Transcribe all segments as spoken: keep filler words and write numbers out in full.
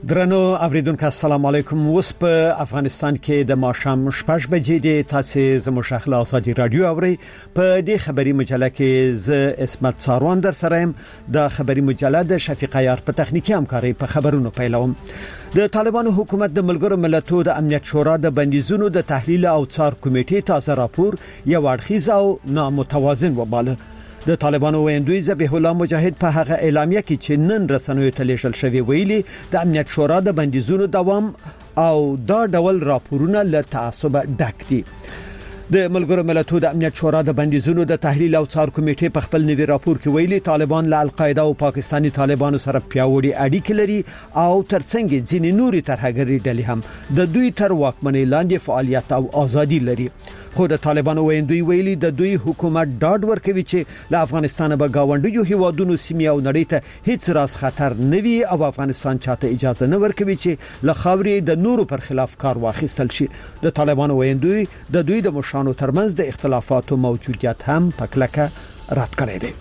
درنو اوریدونکو السلام علیکم. اوس په افغانستان کې د ماښام شپږ بجې دي. تاسو زموږ شخلا ازادي رادیو اوري. په دې خبري مجله کې ز اسمت ساروان در سره يم. د خبري مجله د شفیق عیار په تخنیکی همکاري په خبرونو پیلوم. د طالبانو حکومت د ملګرو ملتونو د امنیت شورا د بندیزونو د تحلیل او څار کمیټې تازه راپور یو اړخیز او نامتوازن وباله. د طالبانو ویندوی ذبیح الله مجاهد په هغه اعلامیه کې چې نن رسنیو ته لیږل شوی ویلي د امنیت شورا د بندیزونو دوام او دا ډول راپورونه له تعصب ډک دي. د ملګرو ملتونو د امنیت شورا د بندیزونو د تحلیل او څار کمیټې په خپل نوي راپور کې ویلي طالبان له القاعده او پاکستاني طالبانو سره پیاوړي اړیکې لري او ترڅنګ ځینې نوري ترهګري ډلې هم د دوی تر واکمنۍ لاندې فعالیت او ازادي لري. خو د طالبانو ویندوی ویلي د دوی حکومت ډاډ ورکوي چې له افغانستان به گاونډیو هیوادونو سیمه او نړۍ ته هیڅ راز خطر نه وي او افغانستان چاته اجازه نه ورکوي چې له خاورې د نورو پر خلاف کار واخیستل شي. د طالبانو ویندوی د دوی د مشانو ترمنځ د اختلافاتو موجودیت هم پکلکه رد کړی دی.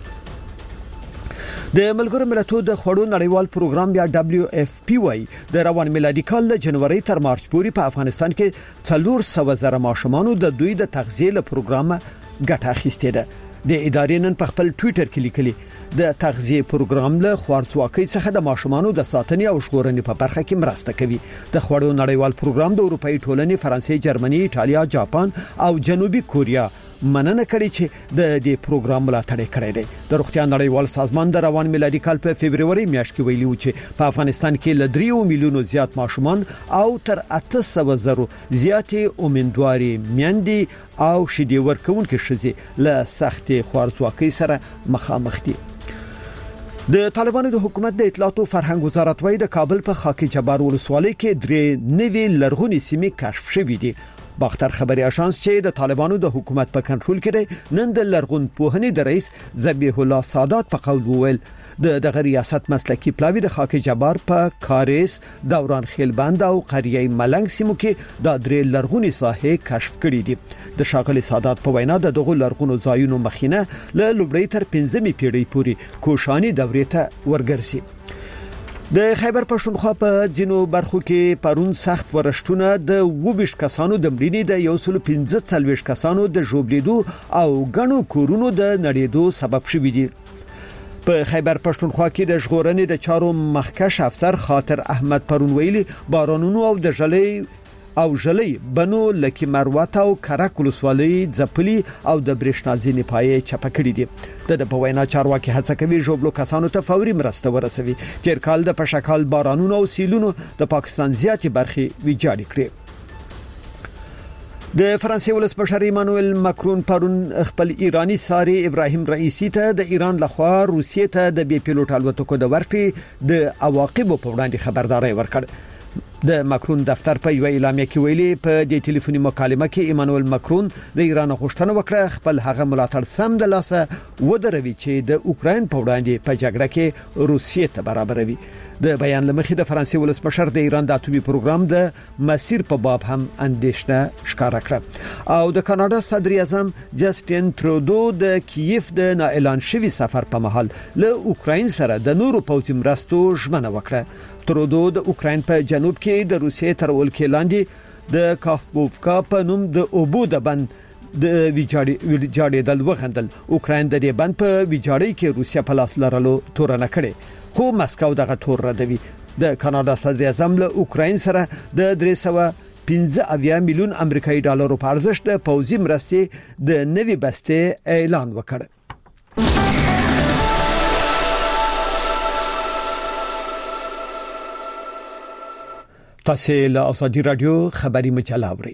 د ملګرو ملتونو د خوړو نړیوال پروګرام یا دبليو اف پی واي د روان میلادي کال له جنوري تر مارچ پورې په افغانستان کې څلور سوه زره ماشومان د دوی د تغذیه له پروګرام ګټه اخیسته ده. د ادارې نن په خپل ټوئیټر کې لیکلي د تغذیه پروګرام له خوارځواکۍ څخه د ماشومان د ساتنې او ژغورنې په برخه کې مرسته کوي. د خوړو نړیوال پروګرام د اروپאי ټولنې فرانسې، جرمني، ایټالیا، جاپان او جنوبي کوریا مننه کړې چې د دې پروګرام ملاتړ کړی دی. د روغتیا نړیوال سازمان د روان میلادي کال په فبرवरी میاشت کې ویلي و چې په افغانستان کې ل درې میلیونو زیات ماشومان او تر اته سوه زره زیاتې اومندواري میندې او شیدې ورکوونکې ښځې له سختې خوارځواکۍ سره مخامخ دي. د طالبانو د حکومت د اطلاعات او فرهنګ وزارت وايي د کابل په خاکی جبار ولسوالۍ کې درې نوي لرغونې سیمې کشف شوې دي. باختر خبري اژانس چې د طالبانو د حکومت په کنټرول کې دی نن د لرغون پوهنې د رئیس ذبیح الله سادات په قول وویل د دغه ریاست مسلکی پلاوی د خاکی جبار په کاریس، دوران خیلبند او قریه ملنګ سیمو کې د درې لرغونې ساحې کشف کړې دي. د شاغلي سادات په وینا د دغه لرغونو ځایونو مخینه له لومړی تر پنځمې پیړۍ پورې کوشاني دورې ته ورګرځي. د خیبر پښتونخوا په ځینو برخو کې پرون سخت ورشتونه د وبش کسانو د مړینې د یو سل پنځه څلويش کسانو د ژوبلیدو او غنو کورونو د نړیدو سبب شوی دی. په خیبر پښتونخوا کې د ژغورنې د چارو مخکښ افسر خاطر احمد پرون ویلي بارانونو او د ژلې او ژلې بنو لکه مروت او کرک ولسوالۍ ځپلي او د برېښنا ځینې پایې چپه کړې دي. د په وینا چارواکي هڅه کوي ژوبلو کسانو ته فوري مرسته ورسوي. تیر کال د پشکال بارانونو او سیلونو د پاکستان زیاتې برخې ویجاړې کړې. د فرانسې ولسمشر ایمانوئل ماکرون پرون خپل ایرانی ساري ابراهیم رئیسی ته د ایران لخوا روسیې ته د بي پیلوټ الوتکو د ورکړې د عواقبو په وړاندې خبرداري ورکړه. د ماکرون دفتر په یو اعلامیه کې ویلي په دې ټلیفوني مکالمه کې ایمانوئل ماکرون د ایران غوښتنه وکړه خپل هغه ملاتړ سم د لاسه ودروي چې د اوکرين په وړاندې په جګړه کې روسیې ته برابروي. د بیان لمخې د فرانسې ولسمشر د ایران د اټومي پروګرام د مسیر په باب هم اندېښنه ښکارا کړه او د کاناډا صدر اعظم جسټین ترودو د کیف د اعلان شوی سفر په مهال له اوکرين سره د نورو پوځي مرستو ژمنه وکړه. ترودو د اوکرين په جنوب کې د روسیې تر ولکې لاندې د کافبوفکا په نوم د اوبو د بند د ویجاړېدل وغندل. اوکرين د دې بند په ویجاړۍ کې روسیا په لاس لرلو تورنه کړې خو مسکو دغه تور ردوي. د کاناډا صدر اعظم له اوکرين سره د درې سوه پنځه اویا میلیون امریکایي ډالرو په ارزښت د پوځي مرستې د نوي بسته اعلان وکړ. تاسو له ازادي رادیو خبري مجله اورئ.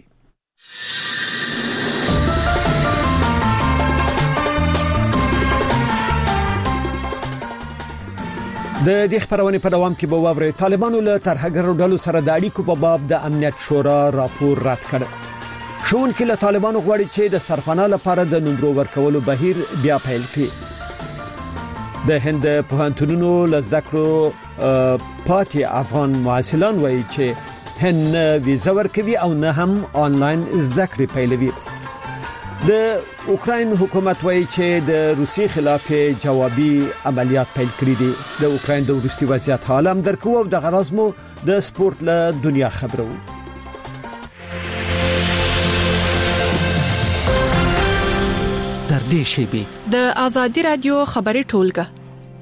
د دې خبرونه په دوام کې به ووري طالبانو له ترهګرو ډلو سره د اړیکو په باب د امنیت شورا راپور رد کړ. شون کې له طالبانو غواړي چې د سرپناه لپاره د نمبر ورکولو بهیر بیا پیل کړي. د هند پوهنتونونو لزدکرو پاتې افغان معاصلان وایي چې هند ویزا ورکوي او نه هم آنلاین زده کړې پیلوي. د اوکراین حکومت وایي چې د روسي خلاف جوابي عملیات پیل کړي دي. د اوکراین د وروستي وضعیت حال هم درکو او د غرضمو د سپورت له دنیا خبرو. در دې شی د آزادي رادیو خبري ټولګه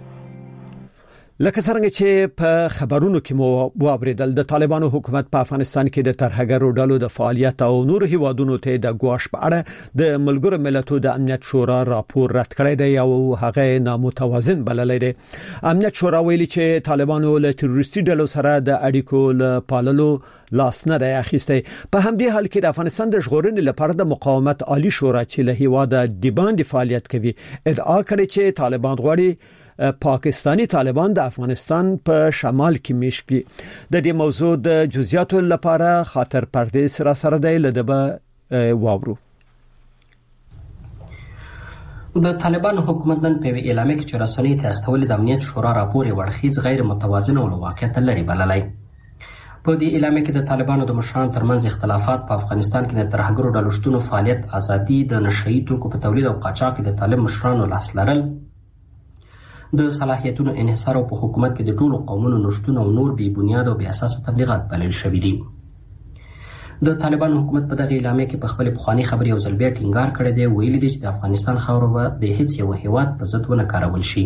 لکه څنګه چې په خبرونو کې مو واوریدل د طالبانو حکومت په افغانستان کې د ترهګرو ډلو د فعالیت او نور هیوادونو ته د ګواښ په اړه د ملګرو ملتونو د امنیت شورا راپور رد کړی دی او هغه نامتوازن بللی دی. امنیت شورا ویلي چې طالبانو له تروریستي ډلو سره د اړیکو له پاللو لاس نه دی اخیستی. په همدې حال کې د افغانستان د ژغورنې لپاره د مقاومت عالی شورا چې له هیواده د باندې فعالیت کوي ادعا کړې چې طالبان غواړي پاکستانی طالبان د افغانستان په شمال کې میشت کړي. د دې موضوع د جزئیاتو لپاره خاطر پردیس را سره دی لدبه واورو. د طالبان حکومت نن په اعلامیه کې چې رسنۍ ته استول د امنیت شورا راپور ورخیز غیر متوازن او واقعیت لري بللای. په دې اعلامیه کې د طالبانو د مشرانو ترمنځ اختلافات په افغانستان کې د ترهګرو ډلو شتون فعالیت ازادي د نشئی توکو په تولید او قاچاق کې د طالب مشرانو لاس لرل د صلاحیتونو انحصار او په حکومت کې د ټولو قومونو نشټون او نور بې بنیاد او بې اساس تبلیغات بلل شوي دي. د طالبان حکومت په دغه اعلامیه کې په خپل پخوانی خبري او ځلبیا ټینګار کړی دی ویلي دي چې د افغانستان خاور به د هیڅ یو هیواد په ضد ونه کارول شي.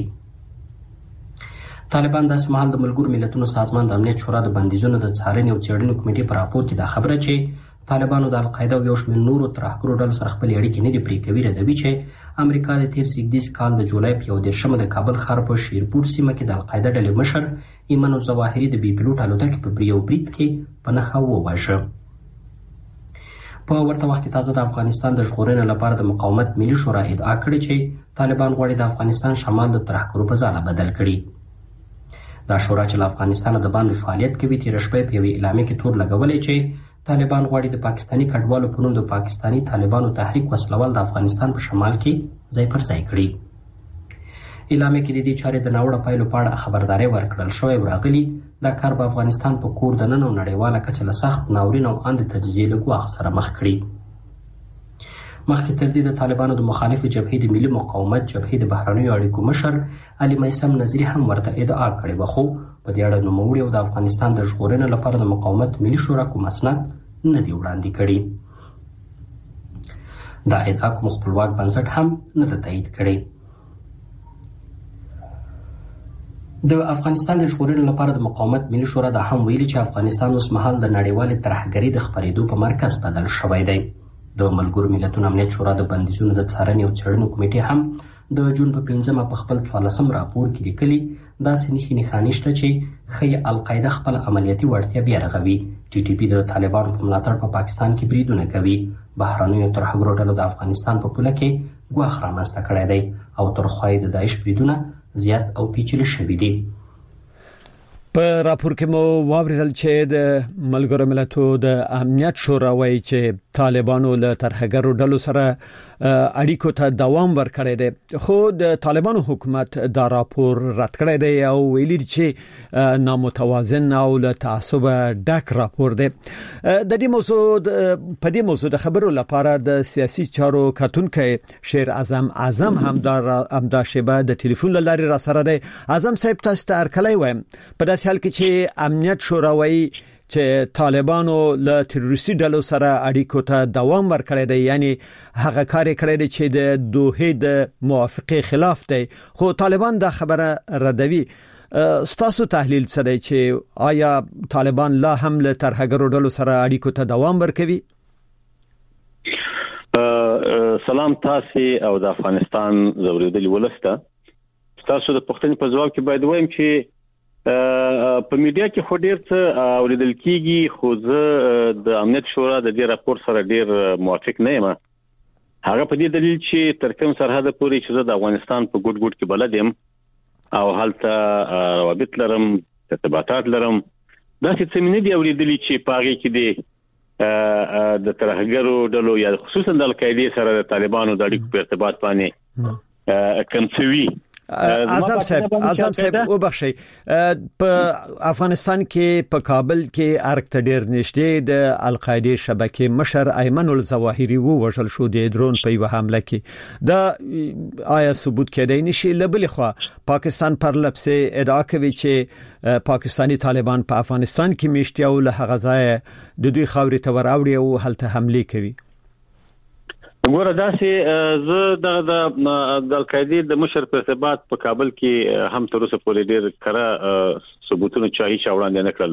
طالبان داسې مهال د ملګرو ملتونو سازمان د امنیت شورا د بندیزونو د څارنې او څېړنې کمیټې په راپور کې دا خبره چې طالبانو د القاعده او یو شمېر نورو ترهګرو ډلو سره خپل اړیکې نه دي پرې کوي ردوي چې امریکا د تیر زیږدیز کال د جولای په یو دېرشمه د کابل ښار په شیرپور سیمه کې د القاعده ډلې مشر ایمن الظواهري د بي پلوټ الوتکې په یو برید کې په نښه وواژه. په ورته وخت کې تازه د افغانستان د ژغورنې لپاره د مقاومت ملي شورا ادعا کړې چې طالبان غواړي د افغانستان شمال د ترهګرو په ځاله بدل کړي. دا شورا چې له افغانستان د باندې فعالیت کوي تیر شپه په یوې اعلامیه کې تور لګولې چې طالبان غواړي د پاکستانی کډوالو په نوم د پاکستانی طالبانو تحریک وسلوال د افغانستان په شمال کې ځای پر ځای کړي. اعلامیه کې د دې چارې د ناوړه پایلو په اړه خبرداري ورکړل شوې راغلي. دا کار به افغانستان په کور د نن او نړیواله کچه له سخت ناورین او اند تجزیه له ګواښ سره مخ کړي. مخکې تر دې د طالبانو د مخالفو جبهې د ملي مقاومت جبهې د بهرنیو اړیکو مشر علي میثم نظري هم ورته ادعا کړې وه خو په دې اړه نوموړي او د افغانستان د ژغورنې لپاره د مقاومت ملي شورا کوم اسناد نه دی وړاندې کړي. دا ادعا کوم خپلواک بنسټ هم نه ده تایید کړی. د افغانستان د ژغورنې لپاره د مقاومت ملي شورا دا هم ویلي چې افغانستان اوس مهال د نړیوالې ترهګرۍ د خپرېدو په مرکز بدل شوی دی. د ملګرو ملتونو امنیت شورا د بندیزونو د څارنې او څېړنې کمیټې هم د جون په پنځمه په خپل څوارلسم راپور کې لیکلي داسې نښې نښانې شته چې ښایي القاعده خپل عملیاتي وړتیا بیا رغوي. ټي ټي پي د طالبانو په ملاتړ په پاکستان کې بریدونه کوي. بهرنیو ترهګرو ډلو د افغانستان په پوله کې ګواښ رامنځته کړی دی او تر خوا یې د داعش بریدونه زیات او پیچلي شوي دي. په راپور کې مو واوریدل چې د ملګرو ملتونو د امنیت شورا وایي چې طالبانو له ترهګرو ډلو سره اړیکو ته دوام ورکړی دی خو د طالبانو حکومت دا راپور رد کړی دی او ویلي چې نامتوازن او له تعصب ډک راپور دی. د دې موضوع په دې موضوع د خبرو لپاره د سیاسي چارو کتونکو شیر اعظم اعظم هم دا شیبه د ټلیفون لارې را سره دی. اعظم صاحب تاسو ته ارکلای وایم په داسې حال کې چې امنیت شورا وایي چې طالبانو له تروریستي ډلو سره اړیکو ته دوام ورکړی دی یعنی هغه کار کړی دی چې د دوحې د موافقې خلاف دی خو طالبان دا خبره ردوي. ستاسو تحلیل څه دی چې آیا طالبان لا هم له ترهګرو ډلو سره اړیکو ته دوام ورکوي؟ سلام تاسو او د افغانستان زوریدلی ولسته. تاسو د پښتنې په ځواب کې باید وایم چې په میډیا کې خو ډیر څه اوریدل کیږي خو زه د امنیت شورا د دې راپور سره ډیر موافق نه یم. هغه په دې دلیل چې تر کوم سرحد پورې چې زه د افغانستان په ګډ ګډ کې بلد یم او هلته روابط لرم ارتباطات لرم دا څه مینه دی اوریدلی چې پاغي کې دی د ترهګرو ډلو یا خصوصا د القاعده سره د طالبانو د اړیکو په ارتباط باندې کمڅوي اعظم صاحب اعظم صاحب وبخښي په افغانستان کې په کابل کې ارګ ډیر نشته د القاعده شبکې مشر ایمن الظواهری ووژل شو د درون په یو حمله کې دا آیا ثبوت کېدای نشي لبل خو پاکستان پر لپسه ادعا کوي چې پاکستانی طالبان په افغانستان کې میشتي او له غزای د دوی خاورې ته وراوړي او هلته حمله کوي ګوره داسې زه د د القاعده د مشر په ثبات په کابل کې هم تر اوسه پورې ډېر کړه ثبوتونه چاهي شاوړاندې نه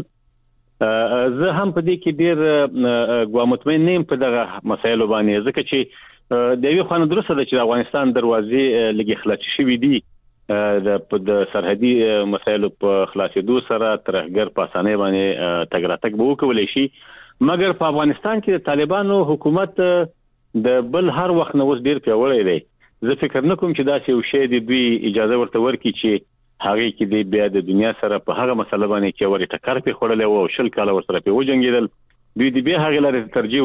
کړل زه هم په دې کې ډېر ګوامطمئن نیم په دغه مسایلو باندې ځکه چې د یو خان درسته د افغانستان دروازې لګي خلاص شوې دي د د سرحدي مسایلو په خلاصېدو سره ترهګر په اسانه باندې تګراتک به وکولای شي مګر په افغانستان کې د طالبانو حکومت د بل هر وخت نو ډیر پیوړی دی زه فکر نه کوم چې دا څه شی دی دوی اجازه ورته ورکړي چې هغه کې د بیا د دنیا سره په هغه مسله باندې چې ورته ټکر په خړلې او شل کاله ورسره په وجنګیدل دوی د بیا هغه لارې ترجیح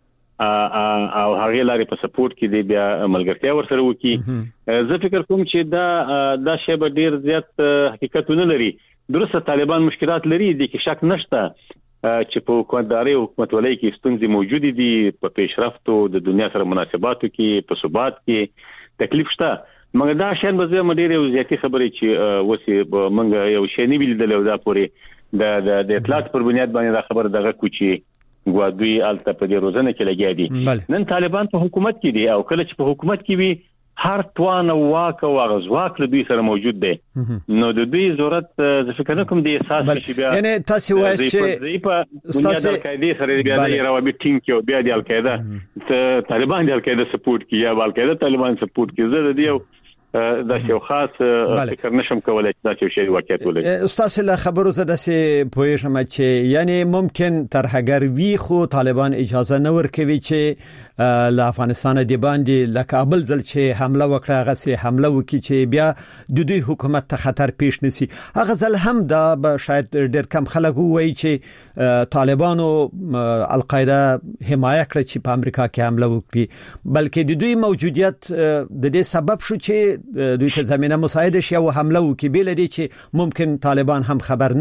ورکړي او هغه لارې په سپورټ کې دی بیا ملګرتیا ورسره وکړي زه فکر کوم چې دا دا شی به ډیر زیات حقیقتونه لري درسته طالبان مشکلات لري د کې شک نشته چې په حکومتداري او حکومتولۍ کې ستونزې موجود دي په پیشرفت او د دنیا سره مناسباتو کې په ثبات کې تکلیف شته مګر دا شین به زه مډېره زیاتی خبرې چې وسی منګ یو شی نه ویل د دا پوري د د اطلاعات پر بنیاد باندې دا خبر دغه کوچی غوادوی الته په دې روزنه کې لګیا دي نن طالبان په حکومت کې دي او کله چې په حکومت کې وي هر توان او واک او غزواک له دوی سره موجود دی نو د دوی ضرورت ز فکر نه کوم دی احساس شي بیا یعنی تاسو وایئ چې په بنیاد القاعده سره بیا د روابط ټینګ کې او بیا د القاعده طالبان د القاعده سپورټ کوي یا القاعده طالبان سپورټ کوي زه د دې دا یو خاص فکر نشم کولای چې دا څه شی واقعیت ولري استاد له خبرو زده سي پوهیږم چې یعنی ممکن ترهګر وی خو طالبان اجازه نه ورکوي چې له افغانستان دی باندې له کابل ځل چې حمله وکړه هغه سي حمله وکړي چې بیا د دوی حکومت ته خطر پیښ نشي هغه ځل هم دا شاید ډېر کم خلک وایي چې طالبانو القاعده حمایت کړ چې په امریکا کې حمله وکړي بلکې د دوی موجودیت د دې سبب شو چې دوی ته زمينه مساعده شي او حمله وکړي بل دي چې ممکن طالبان هم خبر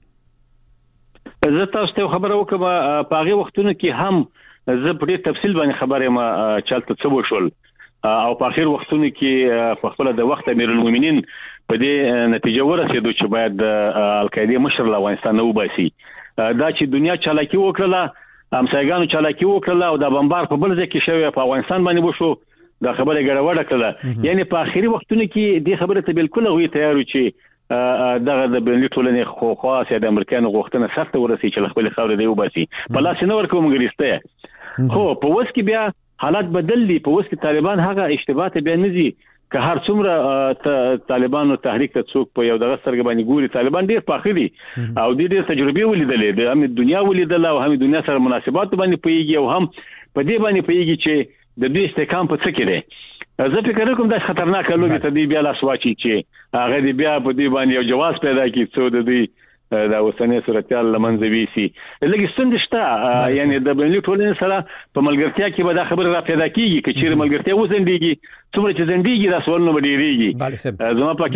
نکړي زه تاسو ته خبر وکم په هغه وختونو کې هم زه په دې تفصیل باندې خبره ما چلته څه وشول او په اخر وختونو کې په خپل د وخت امیر المؤمنین په دې نتیجه ورسېدو چې باید القاعده مشر له افغانستان وباسي دا چې دنیا چالاکی وکړه امسایګانو چالاکی وکړه او د بمبار په بل ځای کې شوی په افغانستان باندې وشو دا خبره ګډوډه کړه یعنی په اخري وختونو کې دې خبره ته بالکل وی تیار و چې دغه د بنلي ټولنې خو خاصه د امریکایانو غوښتنه سخت ورسي چې خپل خاور دی وباسي په لاس نه ورکوم ګریسته خو په وس کې بیا حالات بدل دي په وس کې طالبان هغه اشتباهات بیا نزي که هر څومره طالبانو تحریک ته څوک په یو دغه سرګ باندې ګوري طالبان ډیر پاخه دي او ډیر تجربه ولیدلې د هم دنیا ولیدله او هم دنیا سره مناسبات باندې پیږي او هم په دې باندې پیږي چې د دې استحکام په څه کې دی زه فکر کوم دا خطرناک لوګي ته دی بیا لاس واچي چې هغه دی بیا په دې باندې یو جواز پیدا کړي څو د دې دا اوسنۍ صورتحال لمنځه ویسي لکه څنګه شته یعنی د بنلي ټولنې سره په ملګرتیا کې به دا خبره را پیدا کیږي چې چیرې ملګرتیا وزندېږي څومره چې زندګي دا سوال نو ډیریږي زما په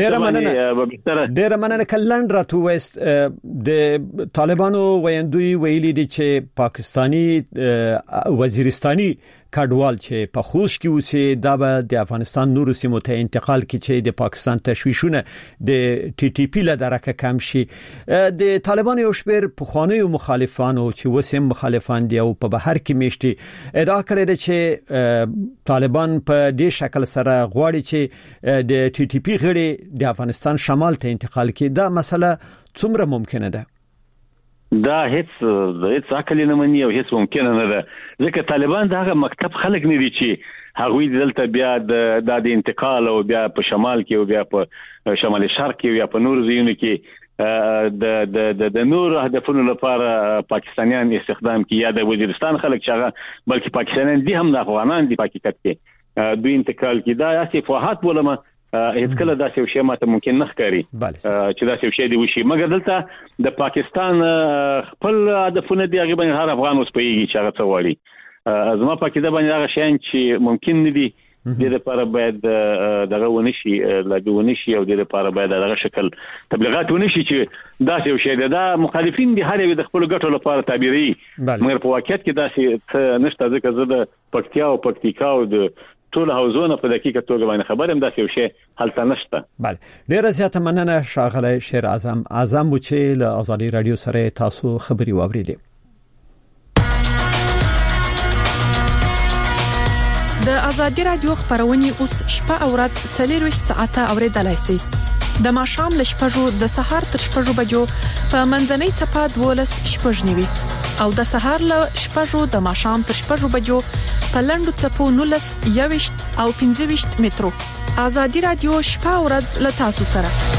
کې ډېر مننه کلند راتو وست د طالبانو ویندوی ویلي دي چې پاکستانی وزیرستاني کډوال چې په خوست کې اوسې دا به د افغانستان نورو سیمو ته انتقال کړي چې د پاکستان تشویشونه د ټي ټي پی له درکه کم شي د طالبانو یو شمېر پخواني مخالفانو چې وسیم مخالفان دي او په بهر کې میشتي ادعا کړې ده چې طالبان په دې شکل سره غواړي چې د ټي ټي پی غړي د افغانستان شمال ته انتقال کړي دا مسله څومره ممکنه ده دا هیڅ هیڅ عقل نه مني او هیڅ ممکن نه ده ځکه طالبان دغه مکتب خلک نه دي چې هغوی دلته بیا د د انتقال او بیا په شمال کې او بیا په شمال شرق کې یا په نور ځایونو کې د د د نور هدفونو لپاره پاکستانیان استخدام کې یا د وزیرستان خلک چې هغه بلکې پاکستانیان دي هم د افغانان دي په حقیقت کې دوی انتقال کې دا اسی فوهات ولما هیڅ کله دا څه شی ماته ممکن نه ښکاري چې دا څه شی دی وشي مګر دلته د پاکستان خپل هدفونه دی هغه باندې هر افغان اوس پیږي چې هغه څه وړي زما پاکستان باندې هغه شین چې ممکن نه دي د لپاره باید دغه ونشي لاګو ونشي او د لپاره باید دغه شکل تبلیغات ونشي چې دا یو شی دا مخالفین دي هر یو د خپل ګټو لپاره تعبیري مګر په واقعیت کې دا چې نشته ځکه زه د پکتیا او پکتیکا او د ټول حوزونه په دقیقه توګه باندې خبرم دا یو شی حالت نشته. بله ډیره زیاته مننه شاغله شیر اعظم اعظم و چې له ازادي رادیو سره تاسو خبري واوریدئ. د ازادي رادیو خبرونه اوس شپه او ورځ څلور ساعته اوریدلای شئ. د ماښام ل شپږو د سهار تر شپږو بجو په منځنۍ چپه دولس شپږ نیوي او د سهار ل شپږو د ماښام تر شپږو بجو په لندو چپو نولس یويشت او پنځه ویشت مترو. ازادي رادیو شپه او ورځ ل تاسو سره.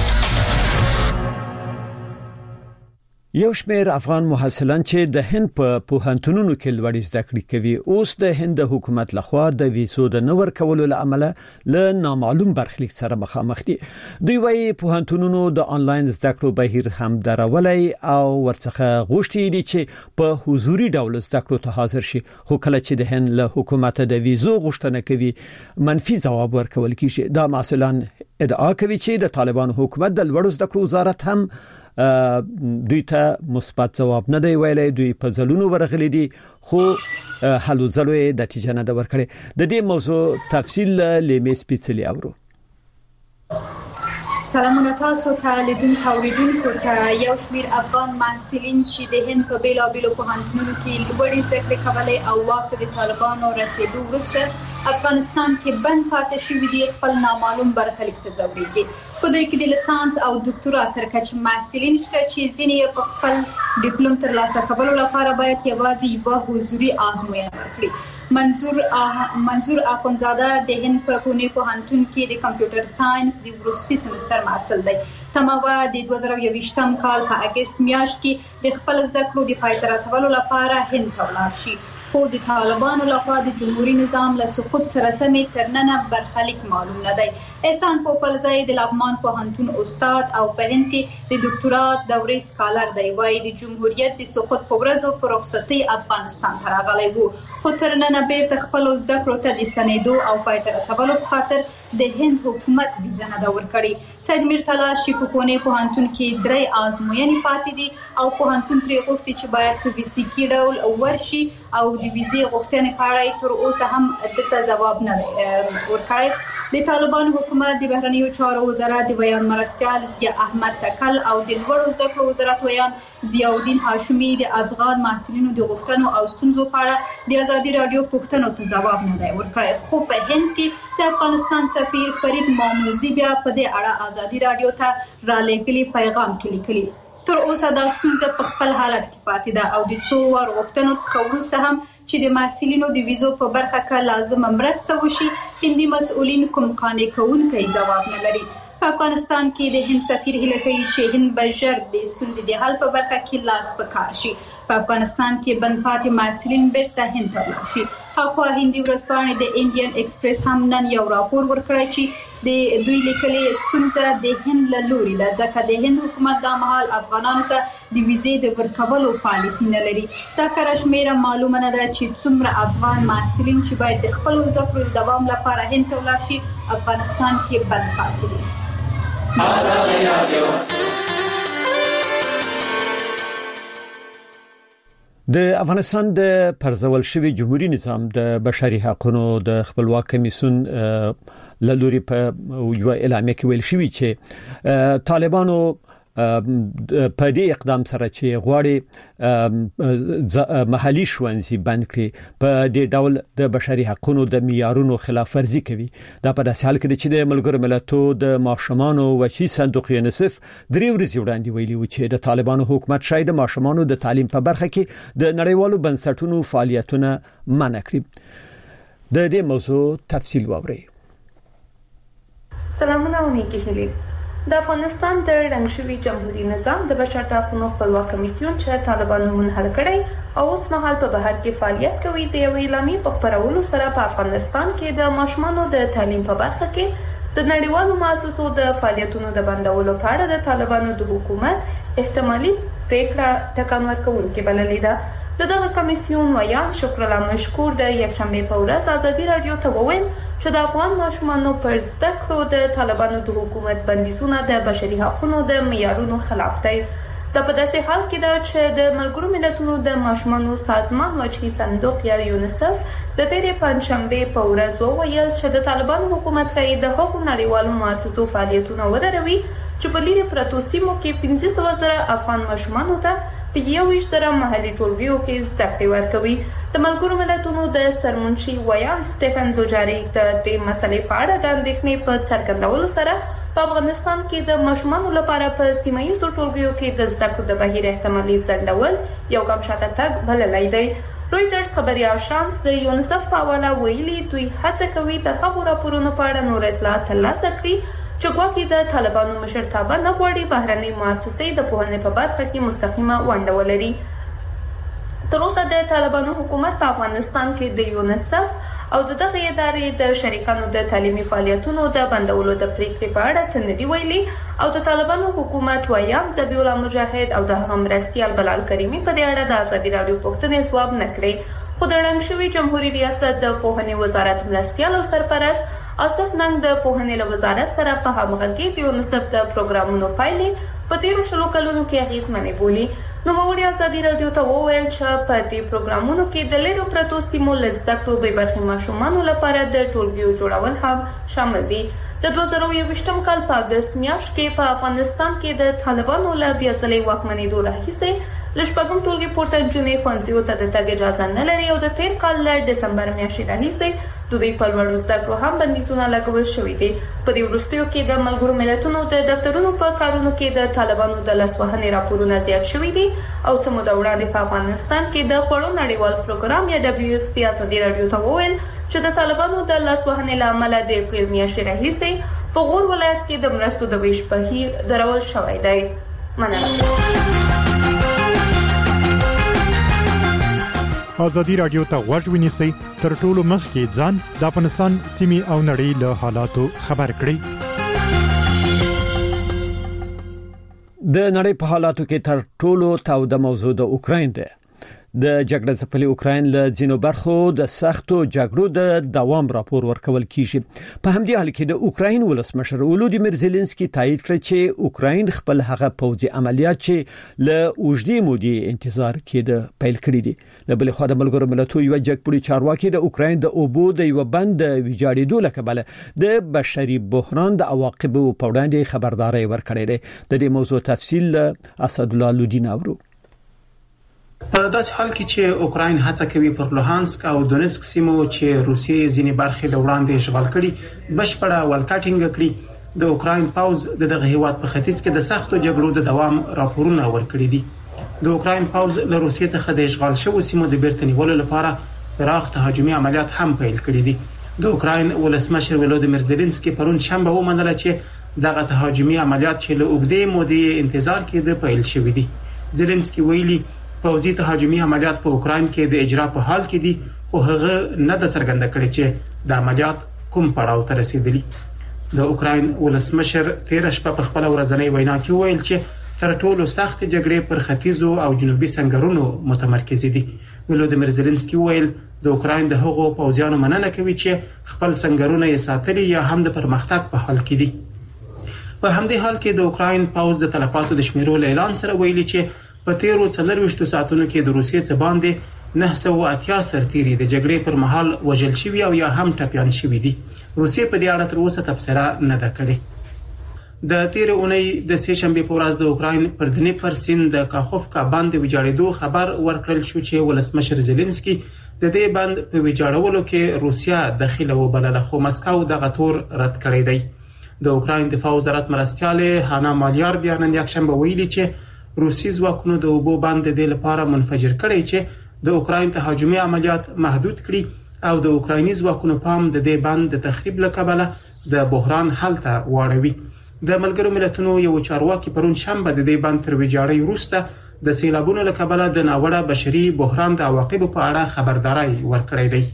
یو شمېر افغان محصلان چې د هند په پوهنتونونو کې لوړ زده کړې کوي اوس د هند حکومت لخوا د ویزو د نور کولو لامل له نامعلوم برخلیک سره مخامخ دي. دوی وايي پوهنتونونو د انلاین زده کړو بهیر هم درولای او ورڅخه غوښتي دي چې په حضوري ډول زده کړو ته حاضر شي، خو کله چې د هند له حکومت د ویزو غوښتنه کوي منفي ځواب ورکول کیږي. دا محصلان ادعا کوي چې د طالبان حکومت د لوړ زده کړو وزارت هم دوی ته مثبت جواب نه دی ویلي. دوی په ځلونو ورغلي دي خو حلو ځلو د نتیجه نه د ورکړي. د دې موضوع تفصیل لیمې سپیڅلي اورو. سلامونه تاسو ته لیدونکو اوریدونکو ته. یو شمېر افغان محصلین چې د هند په بیلابیلو پوهنتونونو کې لوړې زده کړې کولې او واک ته د طالبانو رسیدو وروسته افغانستان کې بند پاتې شوي دي خپل نامعلوم برخلیک ته ځوړېږي. په دوی کې د لیسانس او ډاکټرا تر کچې محصلین شته چې ځینې په خپل ډیپلوم ترلاسه کولو لپاره باید یوازې یوه حضوري ازموینه وکړي. منظور آه منظور اخونزاده د هند په پونه پوهنتون کې د کمپیوټر ساينس د وروستي سمستر محصل دی. تماوه د دوه زره یوویشتم کال په اگست میاشت کې د خپل زده کړو د پای ته رسولو لپاره هند ته ولاړ شي، خو د طالبانو لخوا د جمهوریت نظام له سقوط سره سمې ترننه برخلیک معلوم نه دی. احسان پوپلزی د لغمان پوهنتون استاد او په هند کې د ډاکټرا دورې سکالر دی. وايي د جمهوریت د سقوط په ورځو په رخصتي افغانستان ته راغلی وو، خو ترننه بیرته خپل زده کړو ته د ستنېدو او پای ته رسولو په خاطر د هند حکومت ویزه نه دا ورکړي. سید میرتلا چې په پونه پوهنتون کې درې ازموینې پاتې دي او پوهنتون ترې غوښتي چې باید په ویسیکي ډول ورشي او د ویزې غوښتنې په اړه تر اوسه هم دته ځواب نه ورکړی. د طالبان حکومت د بهرنیو چارو وزارت د بیان مرستیال ضیا احمد تکل او د لوړو زده کړو وزارت ویان ضیاءالدین هاشمي د افغان محصلینو د غوښتنو او ستونزو په اړه د ازادي رادیو پوښتنو ته ځواب نه دی ورکړی. خو په هند کې د افغانستان سفیر فرید ماموزي بیا په دې اړه ازادي رادیو ته را لېږلي پیغام کې لیکلي تر اوسه دا ستونزه په خپل حالت کې پاتې ده او د څو وار غوښتنو څخه وروسته هم چې د محصلینو د ویزو په برخه کې لازمه مرسته وشي هندي مسؤلین کوم قانع کوونکی ځواب نه لري. په افغانستان کې د هند سفیر هیله کوي چې هند به ژر د ستونزې د حل په برخه کې لاس په کار شي. په افغانستان کې بند پاتې محصلین بیرته هند ته ولاړ شي. هغه هندي ورځپاڼې د انډین ایکسپریس هم نن یو راپور ورکړی چې د دوی لیکلي ستونزه د هند له لوري ده ځکه د هند حکومت د مهال افغانانو ته د ویزې د ورکولو پالیسي نه لري. دا کره شمیره معلومه نه ده چې څومره افغان محصلین چې باید د خپل زده کړو د دوام لپاره هند ته ولاړ شي افغانستان کې بند پاتې دي. ازادي رادیو د افغانستان د پرځول شوی جمهوریت نظام د بشري حقوقو د خپلواک کمیسیون لوري په یو اعلامیه کې ویل شوی چې طالبانو په دې اقدام سره چې غواړي محلي ښوونځي بند کړي په دې ډول د بشري حقوقو د معیارونو خلاف ورزي کوي. دا په داسې حال کې چې د ملګرو ملتونو د ماشومانو وحي صندوق یونیسف درې ورځې وړاندې ویلي و چې د طالبانو حکومت شاید د ماشومانو د تعلیم په برخه کې د نړیوالو بنسټونو فعالیتونه منع کړي. د دې موضوع تفصیل واورئ. سلامونه او نیکی هیلې. د افغانستان د رنګ شوي جمهوریت نظام د بشري حقوقو خپلواک کمیسیون چې طالبانو منحل کړی او اوس مهال په بهر کې فعالیت کوي د یو اعلامیې په خبرولو سره په افغانستان کې د ماشومانو د تعلیم په برخه کې د نړیوالو مؤسسو د فعالیتونو د بندولو په اړه د طالبانو د حکومت احتمالي پریکړه ټکان ورکوونکې بللې ده. د دغه کمیسیون ویان شکر الله مشکور د یکشنبه په ورځ ازادي رادیو ته وویل چې د افغان ماشومانو پر زده کړو د طالبانو د حکومت بندیزونه د بشري حقوقو د معیارونو خلاف دي. دا په داسې حال کې ده چې د ملګرو ملتونو د ماشومانو سازمان وجهي صندوق یا یونیسف د تیرې پنځشنبه په ورځ وویل چې د طالبانو حکومت کوي د هغو نړیوالو مؤسسو فعالیتونه ودروي چې په لیرې پرتو سیمو کې پنځه سوه زره افغان ماشومانو ته په یو ویشت زره محلي ټولګیو کې زده کړې ورکوي. د ملګرو ملتونو د سرمنشي ویان سټیفن دوجاریک د دې مسلې په اړه د اندېښنې په څرګندولو سره په افغانستان کې د ماشومانو لپاره په سیمه ییزو ټولګیو کې د زده کړو د بهیر احتمالي ځنډول یو ګام شاته تګ بللی دی. رویټرز خبري اژانس د یونیسف په حواله ویلي دوی هڅه کوي د هغو راپورونو په اړه نور اطلاعات ترلاسه کړي چې ګواکې د طالبانو مشرتابه نه غواړي بهرنۍ مؤسسې د پوهنې په برخه کې مستقیمه ونډه ولري. تر اوسه د طالبانو حکومت په افغانستان کې د یونیسف او د دغه ادارې د شریکانو د تعلیمي فعالیتونو د بندولو د پریکړې په اړه څه نه دي ویلي او د طالبانو حکومت ویان ذبیح الله مجاهد او د هغه مرستیال بلال کریمي په دې اړه د ازادي راډیو پوښتنې ځواب نه کړی. خو د ړنګ شوي جمهوریت ریاست د پوهنې وزارت مرستیال او سرپرست آصف ننګ د پوهنې له وزارت سره په همغږۍ د یونیسف د پروګرامونو پایلې په تیرو شلو کلونو کې اغېزمنې بولي. نوموړي ازادي راډیو ته وویل چې په دې پروګرامونو کې د لیرو پرتو سیمو له زده کړو بې برخې ماشومانو لپاره د ټولګیو جوړول هم شامل دي. د دوه زره یوویشتم کال په اګست میاشت کې په افغانستان کې د طالبانو له بیا ځلې واکمنېدو راهیسې له شپږم ټولګي پورته نجونې ښوونځیو ته د تګ اجازه نه لري او د تېر کال له ډسمبر میاشتې راهیسې د دوی په لوړو زده کړو هم بندیزونه لګول شوي دي. په دې وروستیو کې د ملګرو ملتونو د دفترونو په کارونو کې د طالبانو د لاسوهنې راپورونه زیات شوي دي او څه موده وړاندې په افغانستان کې د خوړو نړیوال پروګرام یا دبلیو اف پی ازادي راډیو ته وویل چې د طالبانو د لاسوهنې له امله د اپریل میاشتې راهیسې په غور ولایت کې د مرستو د ویش بهیر درول شوی دی. مننه. ازادي راډیو ته غوږ ونیسئ تر ټولو مخکې ځان د افغانستان سیمې او نړۍ له حالاتو خبر کړئ. د نړۍ په حالاتو کې تر ټولو تاوده موضوع د اوکراین ده. د جګړې ځپلي اوکراین له ځینو برخو د سختو جګړو د دوام راپور ورکول کیږي. په همدې حال کې د اوکراین ولسمشر ولودیمیر زيلنسکي تایید کړ چې اوکراین خپل هغه پوځي عملیات چې له اوږدې مودې انتظار کېده پیل کړی دي. له بل خوا د ملګرو ملتونو یو جګپوړي چارواکي د اوکراین د اوبو د یو بند ویجاړېدو لکبله د بشري بحران د عواقبو په وړاندې خبرداري ورکړې ده. د دې موضوع تفصیل اسد الله لودین اورو. په داسې حال کې چې اوکراین هڅه کوي پر لوهانسک او دونیسک سیمو چې روسیې ځینې برخې له وړاندې اشغال کړي بشپړه ولکټینګ کړي. د اوکراین پوز دغه هیواد په ختیځ کې د سختو جګړو د دوام راپورونه ورکړي دي. د اوکراین پوز له روسیې څخه د اشغال شوو سیمو د بیرته نیولو لپاره پراخ تهاجمي عملیات هم پیل کړي دي. د اوکراین ولسمشر ولودیمیر زيلنسکي پرون شنبه ومنله چې دغه تهاجمي عملیات چې له اوږدې مودې انتظار کېده پیل شوي دي. زيلنسکي ویلي پوځي تهاجمي عملیات په اوکراین کې د اجرا په حال کې دي خو هغه نه د څرګنده کړی چې د عملیات کوم پړاو ته رسیدلی. د اوکراین ولسمشر تیر شپه په خپل ورځنی وینا کې ویل چې تر ټولو سخت جګړې پر ختیځو او جنوبي سنگرونو متمرکز دي. ولودیمیر زيلنسکي ویل د اوکراین د هغو پوځیانو مننه کوي چې خپل سنگرونه یې ساتلي یا هم د پرمختګ په حال کې دي. په همدې حال کې د اوکراین پوځ د تلفاتو د شمیرولو اعلان سره ویلي چې په تیرو څلورويشتو ساعتونو کې د روسیې څخه باندې نه سوه اتیا سرتیري د جګړې پر مهال وژل شوي او یا هم ټپيان شوي دي. روسیې په دې اړه تر اوسه تبصره نه ده کړې. د تیر اونۍ د سه شنبه په ورځ د اوکراین پر دنیپر سیند د کاخوفکا باندې ویجاړېدو خبر ورکړل شو چې ولسمشر زيلنسکي د دې باند په ویجاړولو کې روسیا دخیله وبلله خو مسکو دغه تور رد کړی دی. د اوکراین دفاع وزارت مرستیاله هانا مالیار بیان یک شنبه ویلي چې روسي ځواکونو د اوبو باند د لپاره منفجر کړي چې د اوکراین تهاجمي عملیات محدود کړي او د اوکرایني ځواکونو پام د دې باند د تخریب لکبله د بحران حل ته واړوي. د ملګرو ملتونو یو چارواکي پرون شنبه د دې باند تر ویجاړۍ وروسته د سیلابونو لکبله د ناوړه بشري بحران د عواقبو په اړه خبرداري ورکړې ده.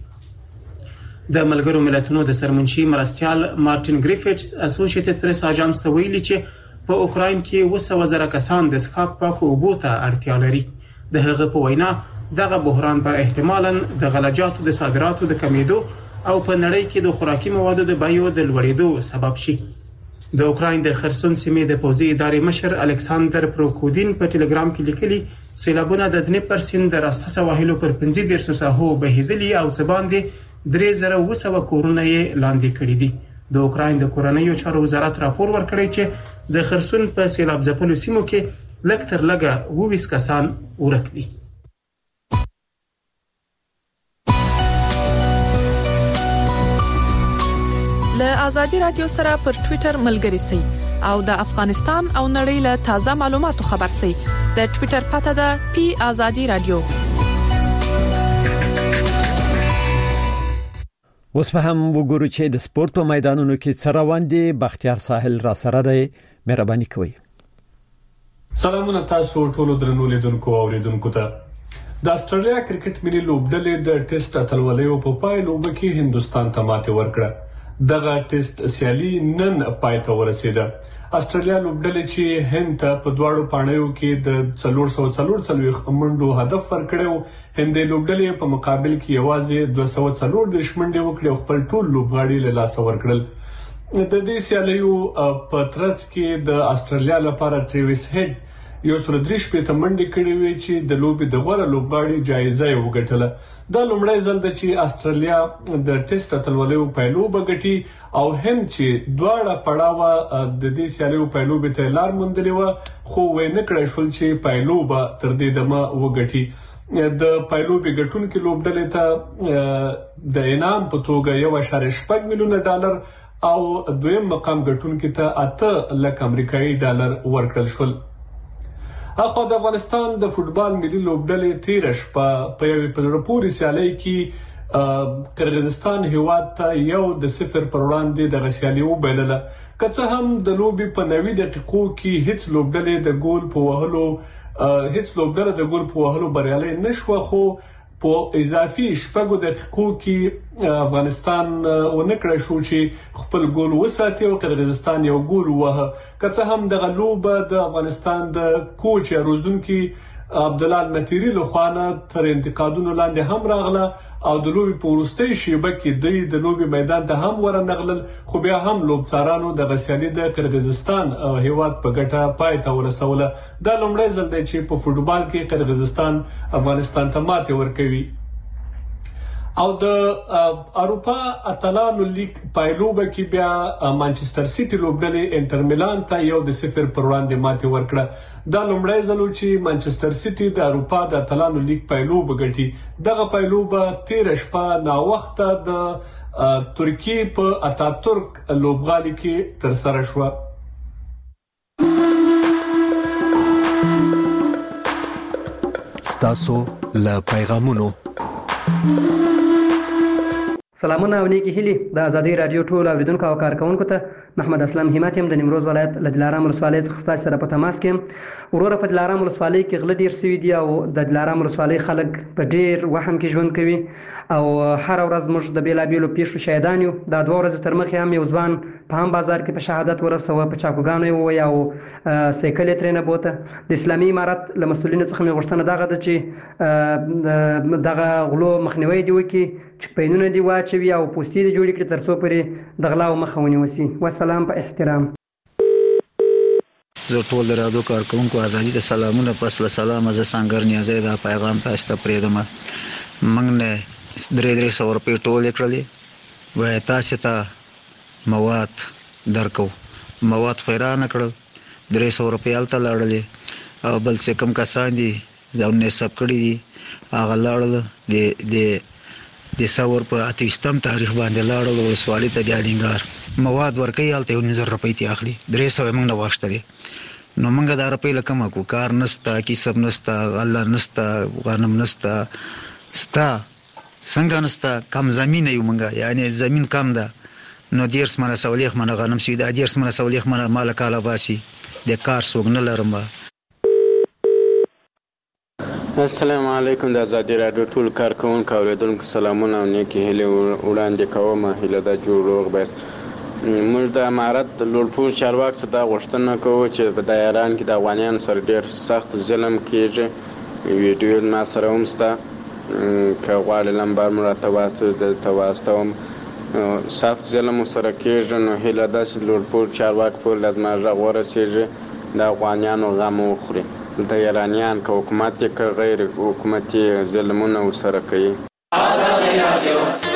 د ملګرو ملتونو د سرمنشي مرستیال مارټین ګریفټس اسوسییټډ پریس اژانس ته ویلي چې په اوکراین کې وسو زره کسان د سکاپ پاکو اوبو ته اړتیا لري. د هغه په وینا دغه بحران به احتمالاً د غلجاتو د صادراتو د کمیدو او په نړۍ کې د خوراکي موادو د بیو د لوړېدو سبب شي. د اوکراین د خرسون سیمې د پوځي ادارې مشر الکساندر پروکودین په ټلګرام کې لیکلي سیلابونه د دنیپر سیند د راسته سواحلو پر پنځه دېرش ساحو بهیدلي او زباندې درې زره اوه سوه کورونه یې لاندې کړي دي. د اوکراین د کورنیو چارو وزارت راپور ورکړی چې د خرسون په سیلاب ځپلو سیمو کې لږ تر لږه اووه کسان ورک دي. له آزادي رادیو سره پر ټوئیټر ملګري سئ او د افغانستان او نړۍ له تازه معلوماتو خبر سئ. د ټوئیټر پته ده پی آزادي رادیو. اوس په هم وګورو چې د سپورت په میدانونو کې څه روان دي. بختیار ساحل را سره دی، مهرباني کوئ. سلامونه تاسو ټولو درنو لیدونکو او اوریدونکو ته. د استرالیا کرکټ ملي لوبډلې د ټیسټ اتلولیو په پایلوب کې هندستان ته ماتې ورکړه. دغه ټیسټ سیالي نن پای ته ورسیده. استرالیا لوبډلې چې هند ته په دواړو پاڼیو کې د څلور سوه څلور منډو هدف ورکړو، هندې لوبډلې په مقابل کې یوازې دوه سوه څلور دېرش منډې وکړې او خپل ټول لوبغاړي له لاسه ورکړل. د دې سیالیو په ترڅ کې د استرالیا لپاره ټریویس هیډ یو سل درې شپېته منډې کړې وې چې د لوبې د غوره لوبغاړي جایزه یې وګټله. دا لومړی ځل دی چې استرالیا د ټیسټ اتلولیو پایلوبه ګټي او هند چې دواړه پړاوه د دې سیالیو پایلوبې ته لار موندلې وه، خو ویې نه کړی شول چې پایلوبه تر دې دمه وګټي. د پایلوبې ګټونکي لوبډلې ته د انعام په توګه یو اعشاریه شپږ میلیونه ډالر او دویم مقام ګټونکي ته اته لک امریکایي ډالر ورکړل شول. اخو د افغانستان د فوتبال ملي لوبډلې تیر شپه په یوې په زړه پورې سیالۍ کې قرغیزستان هیواد ته یو د صفر پر وړاندې د سیالي وبایلله. که څه هم د لوبې په نوي دقیقو کې هیڅ لوبډلې د ګول په وهلو هیڅ لوبډله د ګول په وهلو بریالۍ نشوه، خو په اضافي شپږو دقیقو کې افغانستان ونه کړی شو چې خپل ګول وساتي او قرغیزستان یو ګول ووهه. که څه هم دغه لوبه د افغانستان د کوچ یا روزونکي عبدالله المتيري لخوا نه تر انتقادونو لاندې هم راغله او د لوبې په وروستۍ شیبه کې دوی د لوبې میدان ته هم ورنغلل، خو بیا هم لوبڅارانو د سیالي د قرغیزستان هیواد په ګټه پای ته ورسوله. دا لومړی ځل دی چې په فوټبال کې قرغیزستان افغانستان ته ماتې ورکوي. او د اروپا اتلانو لیگ پایلوبه کې بیا مانچستر سیټي لوبډلې انټر میلان ته یو د صفر پر وړاندې ماتې ورکړه. دا لومړی ځل چې مانچستر سیټي د اروپا د اتلانو لیگ پایلوبه ګټي. دغه پایلوبه تیر شپه ناوخته د ترکیې په اتاتورک لوبغالي کې تر سره شوه. ستاسو له پیغامونو سلامونه او نیکی هیلي د ازادي رادیو ټول اوریدونکو او کارکونکو ته محمد اسلام همت يم د نیمروز ولایت له دلارام ولسوالۍ څخه ستاسو سره په تماس کې. وروره په دلارام ولسوالۍ کې غله ډیر سوي دي او د دلارام ولسوالۍ خلک په ډیر وهم کې ژوند کوي او هر ورځ موږ د بیلابیلو پیښو شاهدان یو. دا دوه ورځې تر مخه هم یو ځوان په هم بازار کې په شهادت ورسوه، په چاکوګانو یې ووی او سایکل یې ترې نه بوته. د اسلامي امارت له مسؤلینو څخه مې غوښتنه دغه ده چې دغه غلو مخنیوی دې وکړي، چې پینونه دې واچوي او پوستې دې جوړې کړي تر څو پورې د غلاو مخه ونیوسي. والسلام په احترام. زه ټول د رادیو کارکونکو ازادي د سلامونه پس له سلام زه سانګر نیازی دا پیغام تاسو ته پرېږدم. موږ نه درې درې سوه روپۍ ټولې کړلې، وایي تاسو ته مواد درکو. مواد خو یې رانه کړل، درې سوه روپۍ هلته لاړلې او بل چې کوم کسان دي ځانونه یې ثبت کړي دي هغه لاړل د د څور په اتویستم تاریخ باندې لاړل ولسوالۍ ته د الینګار مواد ورکوي، هلته یو نیم زره روپۍ ترې اخلي. درې سوه یې موږ نه واخیستلې. نو موږ دا روپۍ له کومه کړو؟ کار نشته، کسب نشته، الله نشته، غنم نشته، ستا څنګه نشته، کم زمینه یو موږ، یعنی زمین کم ده. نو دېرش منه سولیخ منه غنم شوي، دا دېرش منه سولیخ منه ماله کاله باسي، د کار څوک نه لرم. السلام علیکم. د ازادي رادیو ټول کارکونکو اوریدونکو سلامونه او نیکې هیلې وړاندې کوم. هیله ده چې روغ باید. موږ د امارت د لوړپوړ چارواکو څخه دا غوښتنه کوو چې په دا ایران کې د افغانانو سره ډېر سخت ظلم کېږي ویډیو ما سره هم شته که غواړې نمبر مو راته درته واستوم. سخت ظلم سره کېږي نو هیله ده چې لوړپوړ چارواکو پورې له زما غږ ورسېږي د افغانیانو غم وخوري. دلته ایرانیان که حکومت یې که غیر حکومتي ظلمونه ورسره کوي.